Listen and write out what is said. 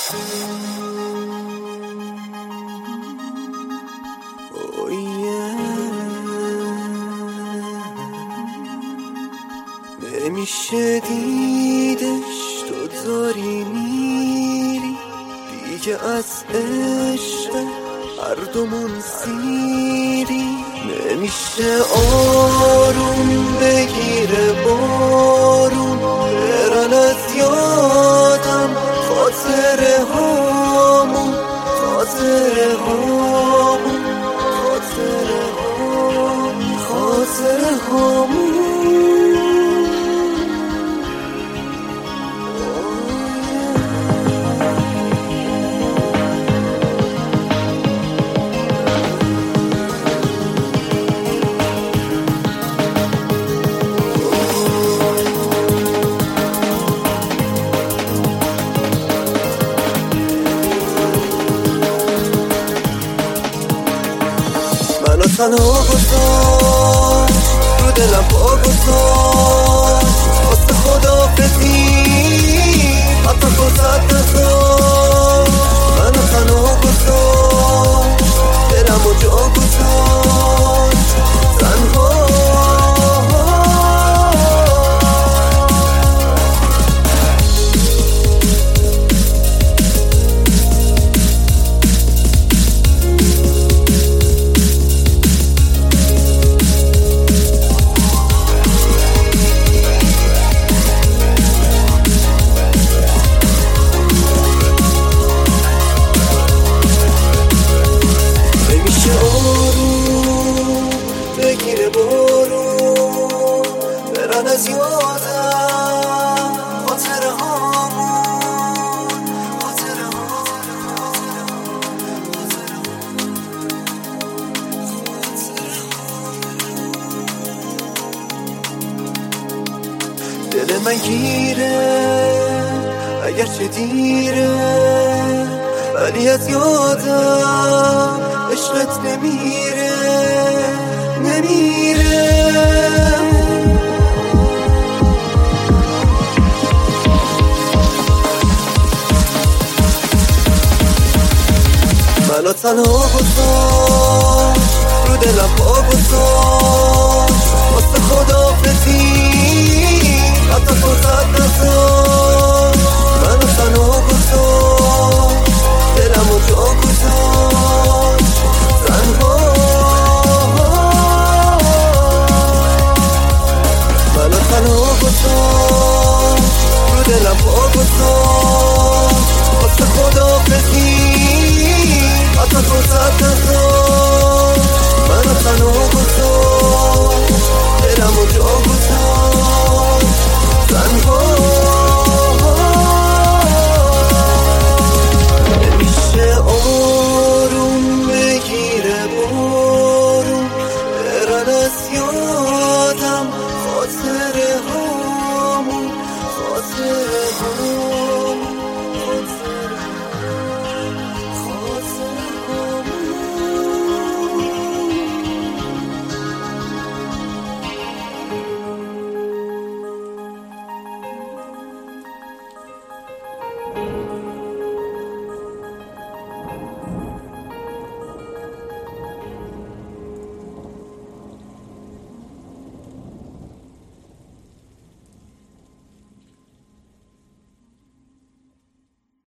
نمیشه دیدش، تو داری میری دیگه از عشق هر دومون سیری. نمیشه آروم بگیره بارون، برن از یادم خاطره هامون، خاطره هامون، خاطره هامون، خاطره هامون. منو تنها گذاشت، رو دلم پا گذاشت، واسه خداحافظی حتی فرصت نذاشت. منو تنها گذاشت، دلمو جا گذاشت، تنها. بگیره بارون، برن از یادم خاطره هامون، خاطره هامون. دل من گیره اگرچه دیره، ولی از یادم عشقت نمیره، نمیره. منو تنها گذاشت، رو دلم پا گذاشت، واسه خداحافظی حتی فرصت نذاشت. منو تنها گذاشت، دلمو جا گذاشت، تنها. منو تنها گذاشت، رو دلم پا گذاشت، واسه خداحافظی حتی فرصت نذاشت. منو تنها گذاشت، دلمو جا گذاشت.